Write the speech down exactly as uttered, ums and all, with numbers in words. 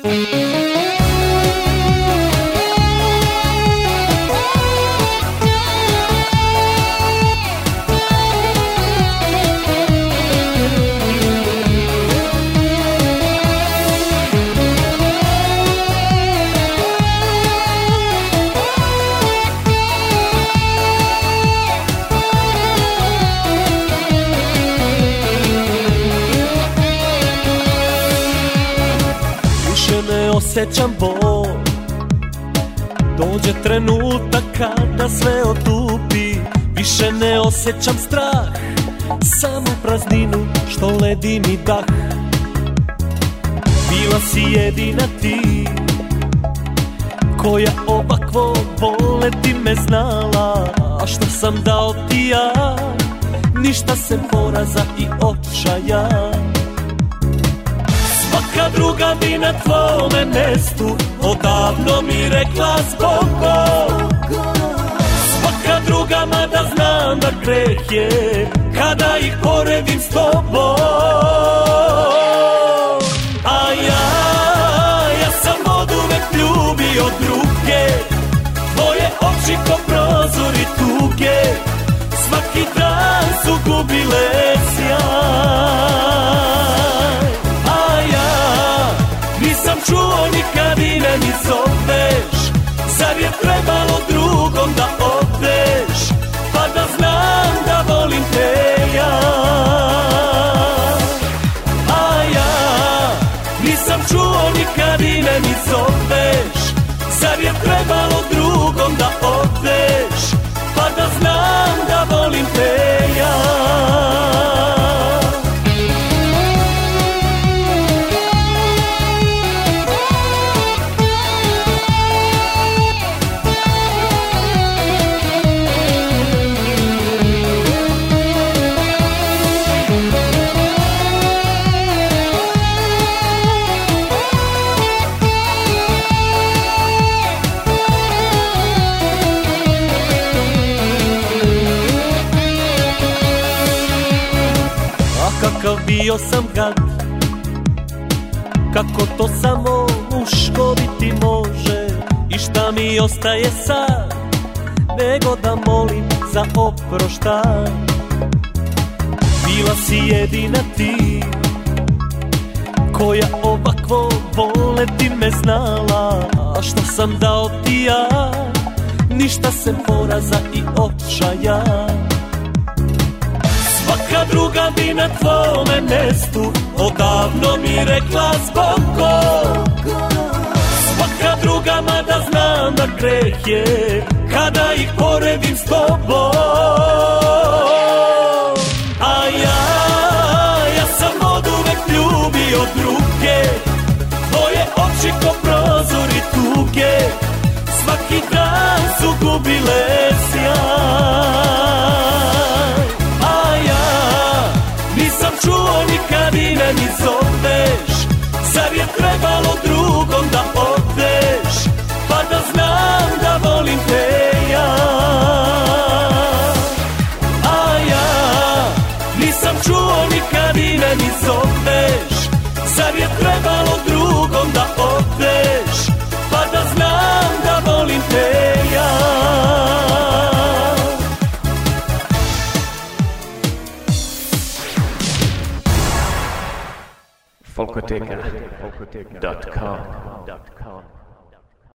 Osjećam bol, dođe trenutak kada sve otupi. Više ne osjećam strah, samo prazninu što ledi mi dah. Bila si jedina ti, koja ovakvo voleti me znala. A što sam dao ti ja, ništa sem poraza i očaja. Svaka druga bi na tvome mestu odavno mi rekla zbogom. Svaka druga mada znam da greh je kada ih poredim s tobom. A ja, ja sam oduvek ljubio druge, tvoje oči ko prozori tuge, svaki dan su gubile sjaj. Nisam čuo nikad i ne mi zoveš, zar je trebalo drugom da odeš, pa da znam da volim te ja. A ja nisam čuo nikad i ne mi zoveš, zar je trebalo drugom da odeš, pa da znam da volim te ja. Kakav bio sam gad, kako to samo muško biti može. I šta mi ostaje sad, nego da molim za oproštaj. Bila si jedina ti, koja ovakvo voleti me znala. A što sam dao ti ja, ništa sem poraza i očaja. Svaka druga bi na tvome mestu odavno mi rekla zbogom. Svaka druga mada znam da greh je kada ih poredim s tobom. A ja, ja sam oduvek ljubio druge, tvoje oči ko prozori tuge, svaki dan su gubile sjaj. Nisam čuo nikad i ne mi zoveš, zar je trebalo drugom da odeš, pa da znam da volim te ja. A ja nisam čuo nikad i ne mi zoveš, zar je trebalo drugom da odeš, pa da znam da volim te ja. Folkoteka dot com